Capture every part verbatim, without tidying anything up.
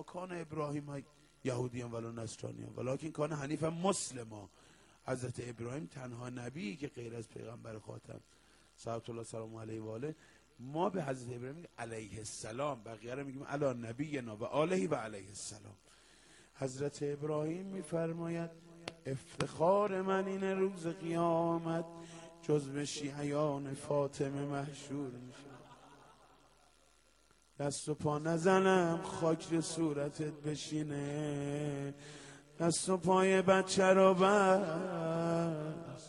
کان ابراهیم یهودیان ولا نصرانیان ولکن کان حنیفا مسلما. حضرت ابراهیم تنها نبی که غیر از پیغمبر خاتم صلوات الله سلام علیه و آله، ما به حضرت ابراهیم میگیم علیه السلام، بقیه رو میگیم علی نبینا و آله و علیه السلام. حضرت ابراهیم میفرماید افتخار من این روز قیامت جزو شیعیان فاطمه محشور میشه. دست و پا نزنم خاک رو صورتت بشینه، دست و پای بچه رو بست،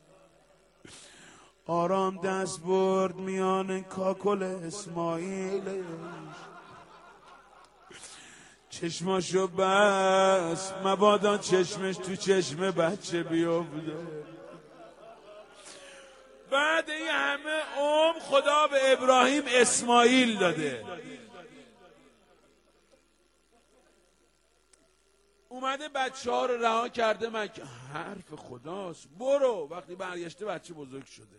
آرام دست برد میان کاکل اسماعیل، چشماشو بس مبادا چشمش تو چشم بچه بیفته. بعد این همه عمر خدا به ابراهیم اسماعیل داده، اومده بچه ها رو رها کرده مکه. حرف خداست، برو. وقتی برگشته بچه بزرگ شده،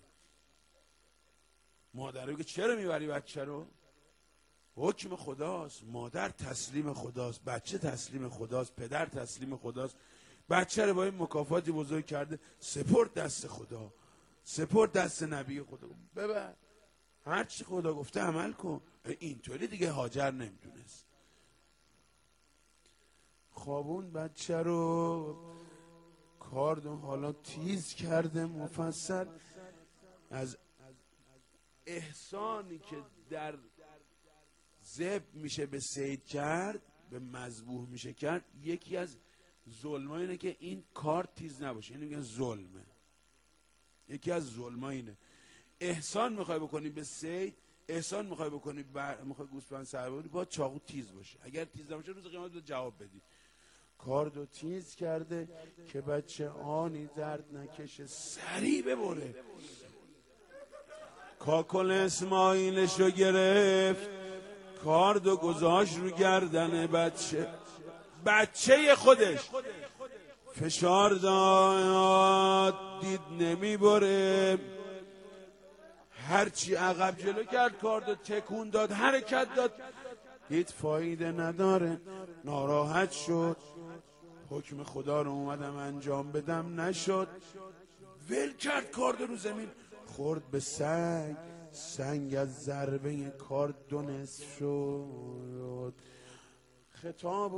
مادر بگه چرا میبری بچه رو؟ حکم خداست، مادر تسلیم خداست، بچه تسلیم خداست، پدر تسلیم خداست. بچه رو با این مکافاتی بزرگ کرده، سپرد دست خدا، سپرد دست نبی خدا، ببر هرچی خدا گفته عمل کن. اینطوری دیگه هاجر نمیدونست. خوابون بچه رو، کاردو حالا تیز کرده مفصل از احسانی که در ذبح میشه به صید کرد، به مذبوح میشه کرد. یکی از ظلم‌ها اینه که این کار تیز نباشه، اینو میگن ظلمه. یکی از ظلم‌ها اینه. احسان میخوای بکنی به صید، احسان میخوای بکنی بر... میخوای گوسفند سر ببری، با چاقو تیز باشه. اگر تیز نباشه روز قیامت رو جواب بدی. کاردو تیز کرده که بچه آنی درد نکشه، سریع ببره. کاکل اسماعیلشو گرفت، کاردو گذاشت رو گردن بچه، بچه خودش فشار داد، دید نمی بره. هرچی عقب جلو کرد کاردو تکون داد، حرکت داد، دید فایده نداره، ناراحت شد. حکم خدا رو اومدم انجام بدم، نشد. ول کرد کاردو رو زمین، خورد به سنگ، سنگ از ضربه کارد دو نصف شد. خطاب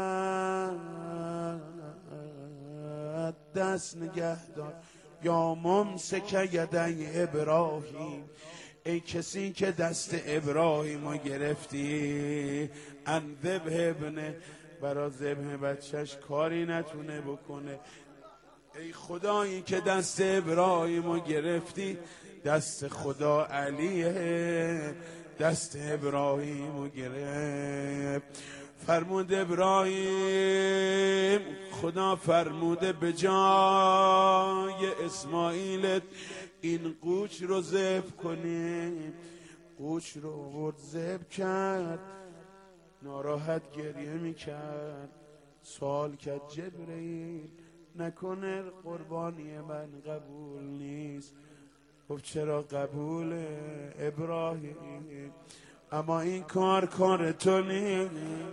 اومد، دست نگه دار یا ممسک یدی ابراهیم، ای کسی که دست ابراهیم رو گرفتی، ان ذبح ابنه، برا ذبح بچهش کاری نتونه بکنه. ای خدایی که دست ابراهیم رو گرفتی، دست خدا علیه، دست ابراهیم رو گرفت. فرمود ابراهیم، خدا فرموده به جای اسماعیلت این قوچ رو ذبح کنی. قوچ رو آورد ذبح کرد، ناراحت گریه میکرد. سوال کرد جبرئیل، نکنه قربانی من قبول نیست؟ گفت چرا قبوله ابراهیم، اما این کار کار تو نیست.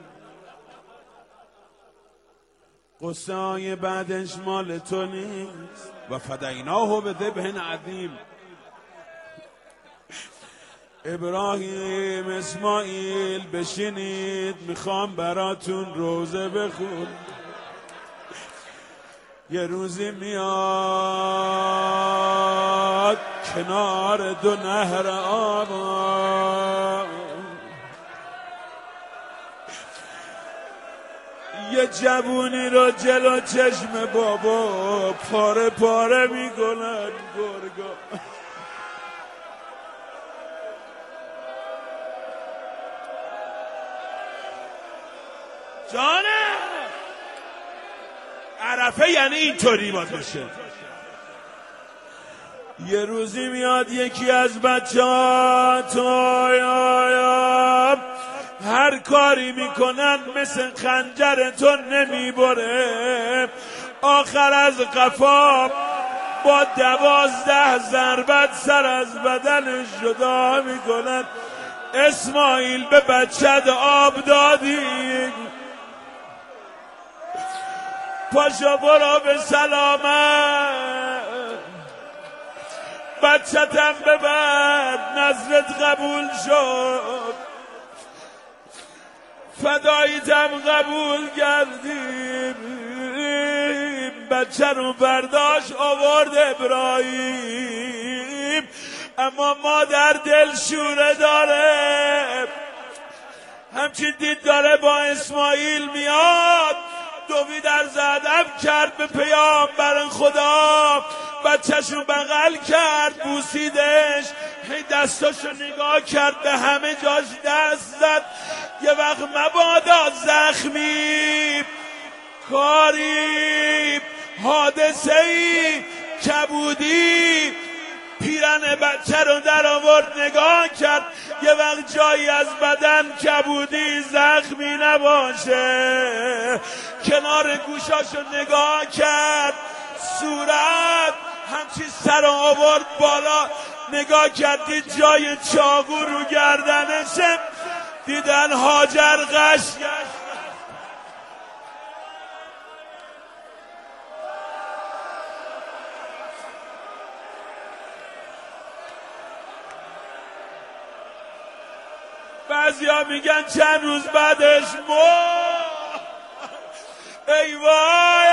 قصه های بعدش مال تو نیست. و فدیناه به ذبح عظیم. ابراهیم اسماعیل بشینید، میخوام براتون روزه بخون. یه روزی میاد کنار دو نهر آب، یه جوونی رو جلو چشم بابا پاره پاره میکنن گرگا. جانه عرفه یعنی اینطوری باید باشه. یه روزی میاد یکی از بچه ها تو هر کاری میکنن مثل خنجر تو نمیبره، آخر از قفا با دوازده ضربت سر از بدنش جدا میکنن. اسماعیل به بچه آب دادی، پاشا برو به سلامت، بچتم ببر نظرت قبول شد، فداییتم قبول کردیم. بچه رو برداشت آورد ابراهیم، اما مادر دل شوره داره، همچین دید داره با اسماعیل میاد، دوید در زدم کرد به پیامبر خدا، بچه‌شو بغل کرد بوسیدش، هی دستاشو نگاه کرد به همه جاش دست زد. یه وقت مبادا زخمی کاری حادثه‌ای کبودی پیرن بچه رو در آورد نگاه کرد، یه وقت جایی از بدن کبودی زخمی نباشه، کنار گوشاشو نگاه کرد، صورت همچی سر آورد بالا نگاه کردی جای چاقو رو گردنشه، دیدن هاجر غش بعضیا میگن چند روز بعدش مرد. ای وای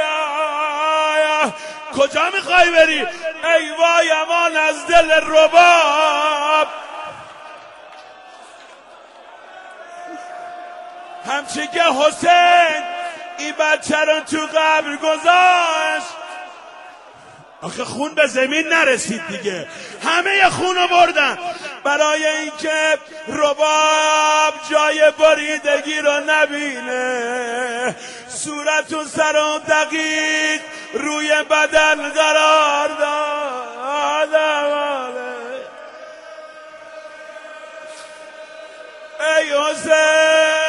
کجا میخوای بری؟ ای وای امان از دل رباب. همچی که حسین این بچه رو تو قبر گذاشت، آخه خون به زمین نرسید دیگه، همه خون رو بردن برای اینکه رباب جای بریدگی رو نبینه، صورت و سر و دقیق روی بدن قرار داد. ای حسین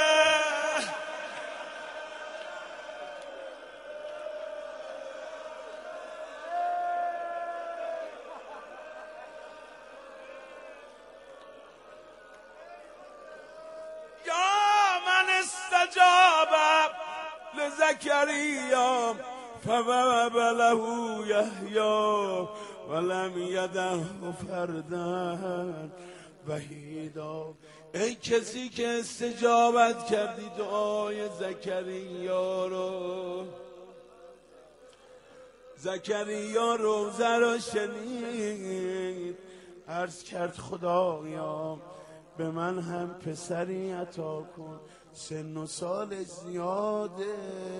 استجاب لزكريا فوهب له يحيى ولم يدعه فردا وحیدا. ای کسی که استجابت کردی دعای زکریا رو، زکریا روزه رو شنید، عرض کرد خدایا به من هم پسری عطا کن، سن و سال زیاده،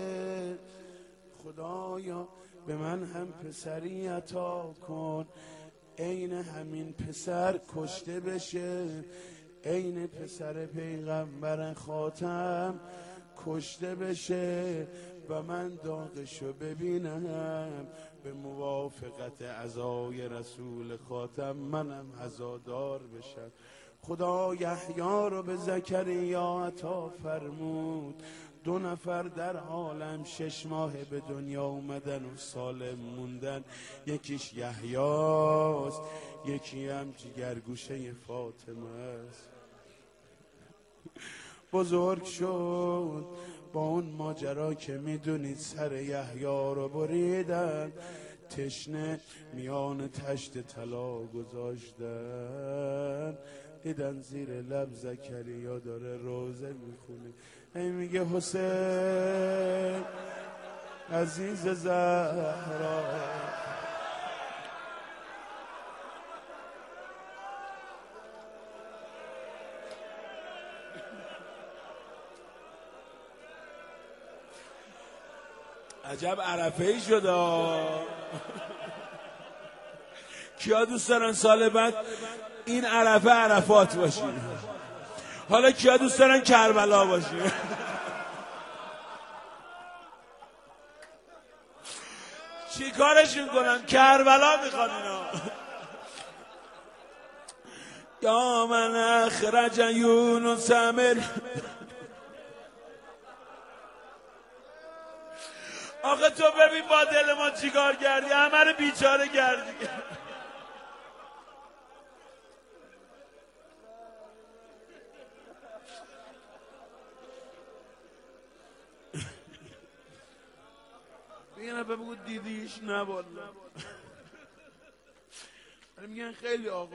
خدایا به من هم پسری عطا کن، عین همین پسر کشته بشه، عین پسر پیغمبر خاتم کشته بشه و من داغشو ببینم، به موافقت عزای رسول خاتم منم عزادار بشم. خدا یحیی رو به زکریا عطا فرمود، دو نفر در عالم شش ماه به دنیا اومدن و سالم موندن، یکیش یحیاست، یکی هم جگرگوشه فاطمه است. بزرگ شد با اون ماجرا که میدونید سر یحیی رو بریدن، تشنه میان تشت طلا گذاشتن، دیدن زیر لب زکریا داره روزه میخونه، هی میگه حسین عزیز زهرا. عجب عرفه ای شد. کیا دوست دارن سال بعد این عرفه عرفات باشین؟ حالا کیا دوست دارن کربلا باشین؟ چی کارشون کنن؟ کربلا میخوان اینا. یا من اخرج یونس من، آخه تو ببین با دل ما چیکار کردی، همه رو بیچاره کردی. نفر بگو دیدیش؟ نه والا. میگن خیلی آقا.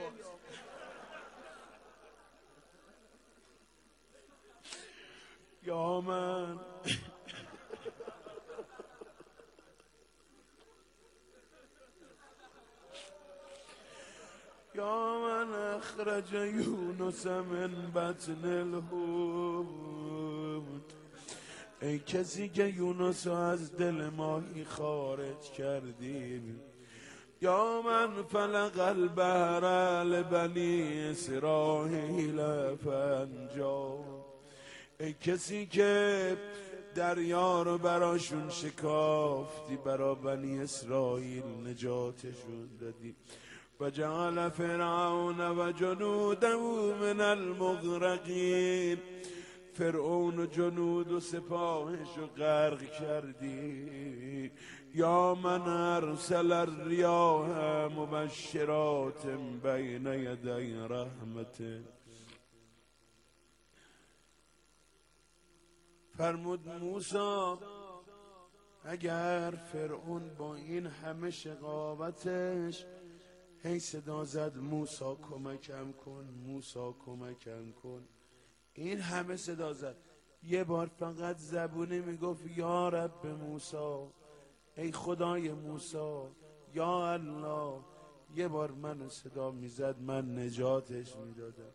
یا من یا من اخرج یونس من بطن الحوت، ای کسی که یونس از دل ماهی خارج کردی. یا من فلق البحر لبنی اسرائیل فانجا، ای کسی که دریا رو براشون شکافتی، برا بنی اسرائیل نجاتشون دادی. و جعل فرعون و جنوده من المغرقین، فرعون و جنود و سپاهش رو غرق کردی. یا من ارسل الریاح مبشرات بین یدی رحمته، فرمود موسی اگر فرعون با این همه شقاوتش هی صدا زد موسی کمکم کن، موسی کمکم کن، این همه صدا زد، یه بار فقط زبونی میگفت یا رب موسی، ای خدای موسی، یا الله، یه بار منو صدا میزد من نجاتش میدادم.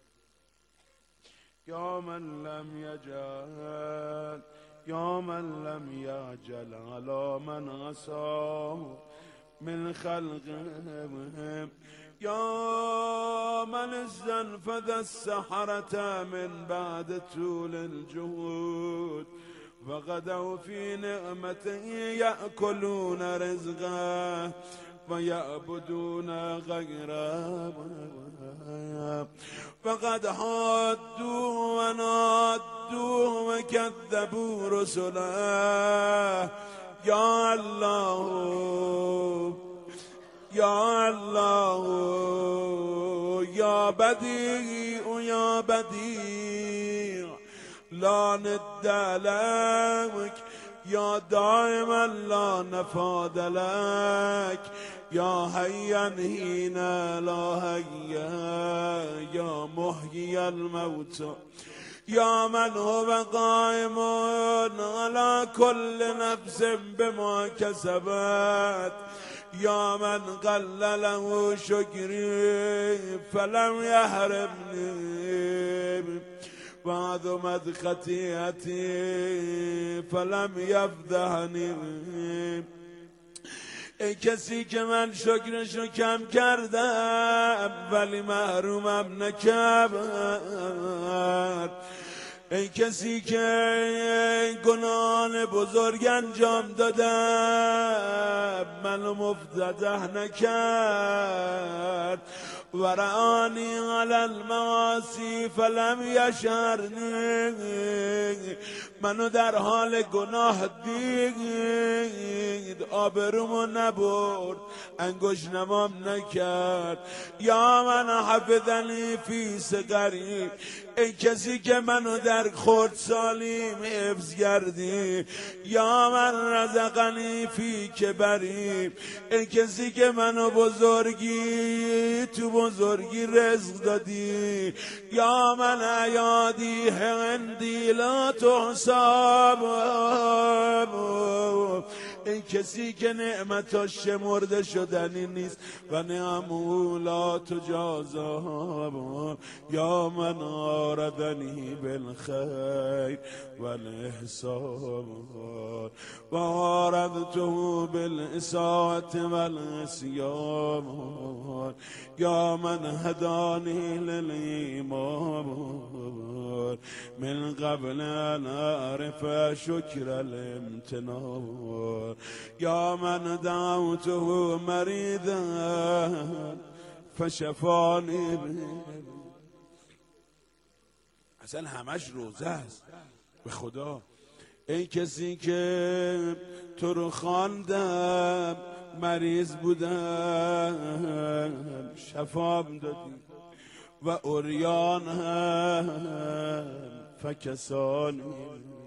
یا من لم یجل، یا من لم یعجل علی من عصاه من خلقهم، یا من استنفذ السحرة من بعد طول الجهود وغدوا في نعمته يأكلون رزقه ويعبدون غيره، فقد حادوا ونادوا وكذبوا رسله. یا الله یا الله یا بدیع یا بدیع لا ند لك، یا دائما لا نفاد لك، یا حیا حین لا حیا، یا محیی الموت، یا من هو قائم على كل نفس بما كسبت، یا من قل له شکری فلم یحرمنی وعظمت خطیئتی فلم یفضحنی. ای کسی که من شکرشو کم کردم ولی محرومم نکرد، ای کسی که گناهان بزرگ انجام دادم منو مفتضح نکرد، و رآنی علی المعاصی فلم یشرنی، منو در حال گناه دید آبرومو نبرد انگوش نمام نکرد. یا من حفظنی فی صغری، ای کسی که منو در خردسالیم حفظ کردی. یا من رزقنی فی کبری، ای کسی که منو بزرگی تو بزرگی رزق دادی. یا من عیادی هندی لا تحساب، ای کسی که نعمتاش شمرده شدنی نیست و نعمو لا تجازا. یا من آردنی بالخیر والاحسان و آردته بالاساءة والعصیان. یا من هدانی للایمان من قبل ان اعرف شکر الامتنان. یا من دعوته مریضا فشفانی. اصلا همش روزه است به خدا. ای کسی که تو رو خواندم مریض بودم شفام دادی، و عریان هم فکسانی.